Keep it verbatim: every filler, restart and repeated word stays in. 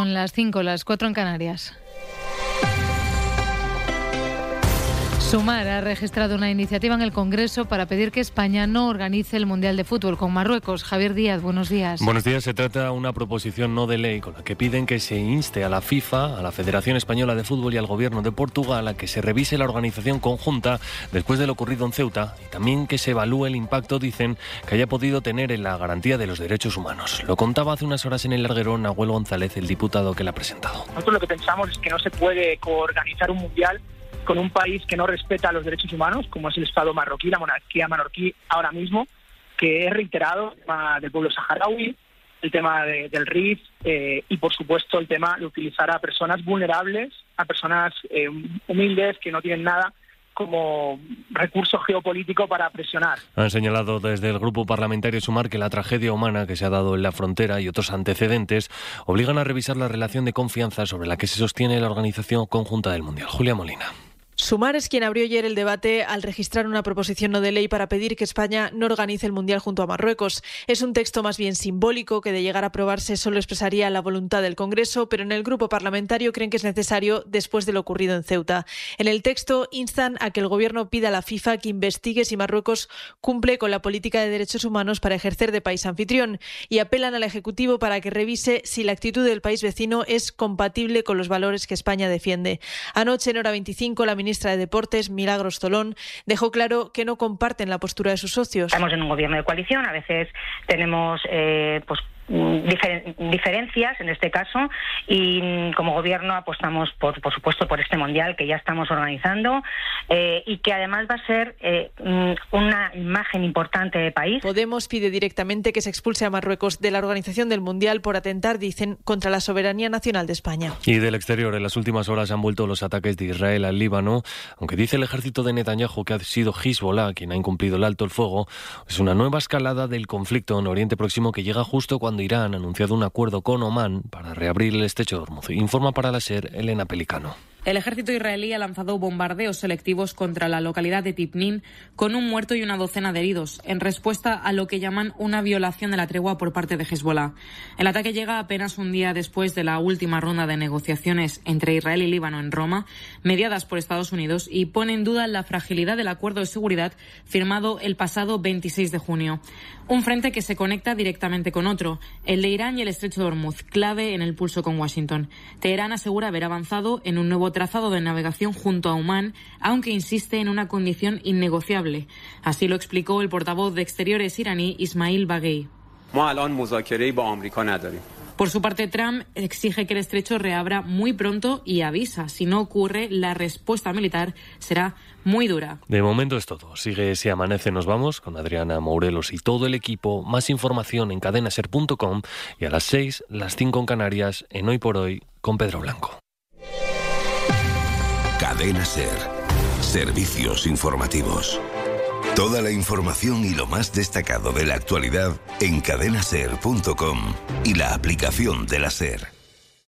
Son las cinco, las cuatro en Canarias. Sumar ha registrado una iniciativa en el Congreso para pedir que España no organice el Mundial de Fútbol con Marruecos. Javier Díaz, buenos días. Buenos días. Se trata de una proposición no de ley con la que piden que se inste a la FIFA, a la Federación Española de Fútbol y al Gobierno de Portugal a que se revise la organización conjunta después de lo ocurrido en Ceuta y también que se evalúe el impacto, dicen, que haya podido tener en la garantía de los derechos humanos. Lo contaba hace unas horas en el larguero Nahuel González, el diputado que la ha presentado. Nosotros lo que pensamos es que no se puede coorganizar un Mundial con un país que no respeta los derechos humanos, como es el Estado marroquí, la monarquía marroquí ahora mismo, que es reiterado el tema del pueblo saharaui, el tema de, del R I F eh, y, por supuesto, el tema de utilizar a personas vulnerables, a personas eh, humildes que no tienen nada como recurso geopolítico para presionar. Han señalado desde el Grupo Parlamentario Sumar que la tragedia humana que se ha dado en la frontera y otros antecedentes obligan a revisar la relación de confianza sobre la que se sostiene la Organización Conjunta del Mundial. Julia Molina. Sumar es quien abrió ayer el debate al registrar una proposición no de ley para pedir que España no organice el Mundial junto a Marruecos. Es un texto más bien simbólico que de llegar a aprobarse solo expresaría la voluntad del Congreso, pero en el grupo parlamentario creen que es necesario después de lo ocurrido en Ceuta. En el texto instan a que el Gobierno pida a la FIFA que investigue si Marruecos cumple con la política de derechos humanos para ejercer de país anfitrión y apelan al Ejecutivo para que revise si la actitud del país vecino es compatible con los valores que España defiende. Anoche, en Hora veinticinco, la ministra de Deportes, Milagros Tolón, dejó claro que no comparten la postura de sus socios. Estamos en un gobierno de coalición, a veces tenemos eh, pues Difer- diferencias en este caso y como gobierno apostamos por, por supuesto por este mundial que ya estamos organizando eh, y que además va a ser eh, una imagen importante de país. Podemos pide directamente que se expulse a Marruecos de la organización del mundial por atentar, dicen, contra la soberanía nacional de España. Y del exterior, en las últimas horas han vuelto los ataques de Israel al Líbano, aunque dice el ejército de Netanyahu que ha sido Hezbollah quien ha incumplido el alto el fuego. Es una nueva escalada del conflicto en Oriente Próximo que llega justo cuando Irán ha anunciado un acuerdo con Omán para reabrir el estrecho de Hormuz. Informa para la SER Elena Pelicano. El ejército israelí ha lanzado bombardeos selectivos contra la localidad de Tipnin con un muerto y una docena de heridos, en respuesta a lo que llaman una violación de la tregua por parte de Hezbollah. El ataque llega apenas un día después de la última ronda de negociaciones entre Israel y Líbano en Roma, mediadas por Estados Unidos, y pone en duda la fragilidad del acuerdo de seguridad firmado el pasado veintiséis de junio. Un frente que se conecta directamente con otro, el de Irán y el estrecho de Hormuz, clave en el pulso con Washington. Teherán asegura haber avanzado en un nuevo trazado de navegación junto a Omán, aunque insiste en una condición innegociable. Así lo explicó el portavoz de Exteriores iraní Ismail Baghei. Por su parte, Trump exige que el estrecho reabra muy pronto y avisa, si no ocurre, la respuesta militar será muy dura. De momento es todo. Sigue Si Amanece, nos vamos con Adriana Mourelos y todo el equipo. Más información en cadena ser punto com y a las seis, las cinco en Canarias, en Hoy por Hoy, con Pedro Blanco. Cadena SER. Servicios informativos. Toda la información y lo más destacado de la actualidad en cadena ser punto com y la aplicación de la SER.